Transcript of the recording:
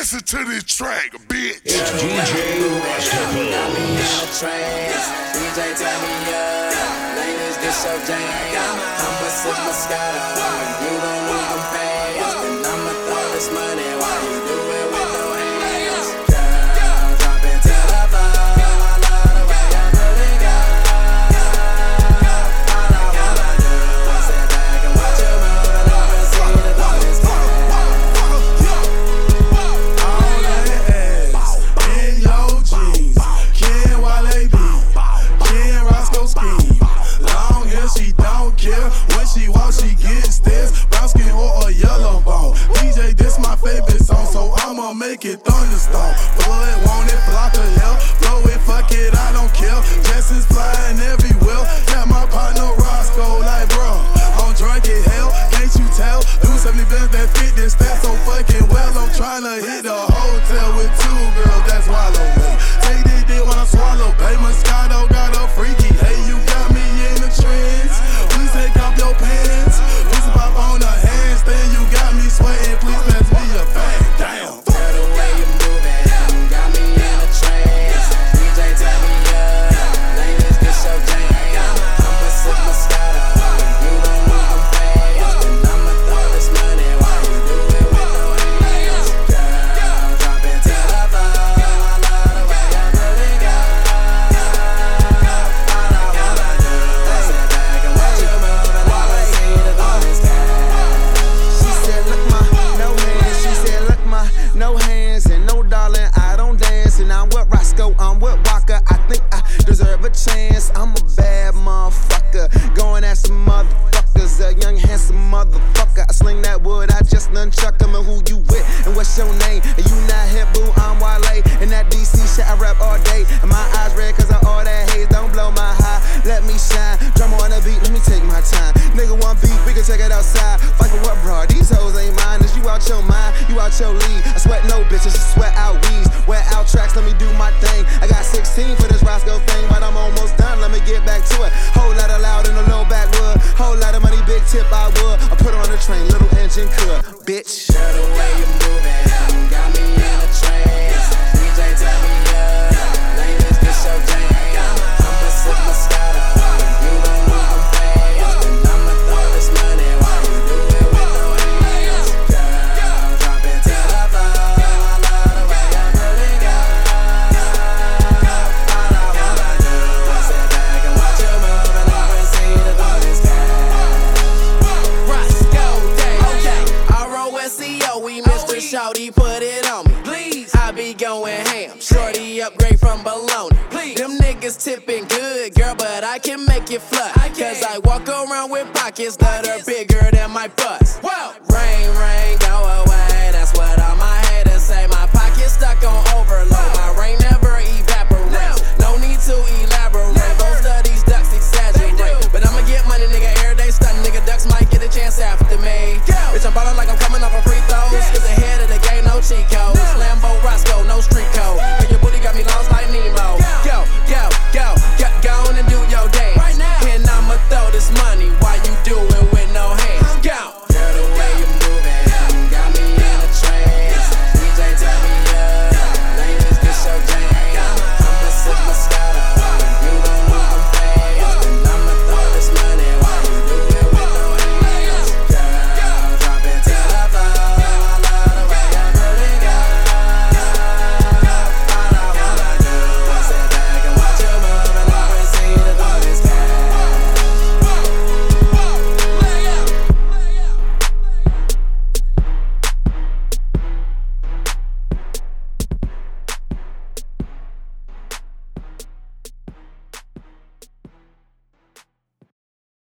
listen to this track, bitch. It's DJ Rusticles. DJ turn me up, ladies this your jam. I'ma sip Moscato, you gon' lose them fast. And I'ma throw this money while you do it with no hands. Girl, drop it to the floor, I love the way you put it down. All I wanna do is sit back and watch you move and never see the bonus All that ass in your jeans, Ken Wale B, Ken Roscoe scheme. Long hair, she don't care. When she walks, she gets stares. Brown skin or a yellow bone. DJ, this my favorite song, so I'ma make it thunderstorm. Blood, want it, block of hell. Blow it, fuck it, I don't care. Jessens flying everywhere. Got my partner Roscoe, like bro, I'm drunk as hell. Can't you tell? Do 70 bands that fit this stat so fucking well. I'm tryna hit a hotel with 2 girls, that's wallow me. Take this dick when I swallow. Baby Moscato got a freaky. Hey, you got me in the trends. Please take off your pants. Please pop on the handstand. You got me sweating. Please pass me a bag. Damn. Girl, the way you moving got me in a trance. DJ turn me up, ladies this your jam. I'ma sip Moscato, you gon' lose them fast. And I'ma throw this money while you do it with no hands. Girl, drop it to the floor, I love the way you put it down. All I wanna do is sit back and watch you move and never see the bonus cash. She said, look my no hands. She said, look my no hands. And no darling, I don't dance. And I'm with Roscoe, I'm with Walker. I think I deserve a chance. I'm a bad motherfucker, going at some motherfuckers. A young handsome motherfucker. I sling that wood, I just nunchuck him. And who you with? And what's your name? And you not hip, boo, I'm Wale. And that DC shit, I rap all day. And my eyes red cause of all that haze. Don't blow my high, let me shine. Drum on the beat, let me take my time. Nigga want beat, we can take it outside. Fight for what, bro? These hoes ain't mine. Is you out your mind? You out your league. I sweat no bitches, I sweat out weeds. Wear out tracks, let me do my thing. I got 16 for this Roscoe thing, but I'm almost done. Let me get back to it. Whole lot of loud in the low backwood. Whole lot of money, big tip I would. I put on the train, little engine could. Bitch. Girl, the way you moving got me in a trance. DJ turn me up, ladies this your jam. I'ma sip Moscato, you gon' lose them fast. And I'ma throw this money while you do it with no hands. Girl, drop it to the floor, I love the way you put it down. All I wanna do is sit back and watch you move and never see the bonus cash. Roscoe Day, okay. R-O-S-C-O, we Mr. Shawty, put it on me. Please, I be going ham. Shorty upgrade from bologna. Please, them niggas tipping good, girl, but I can make it flut. Cause I walk around with pockets that are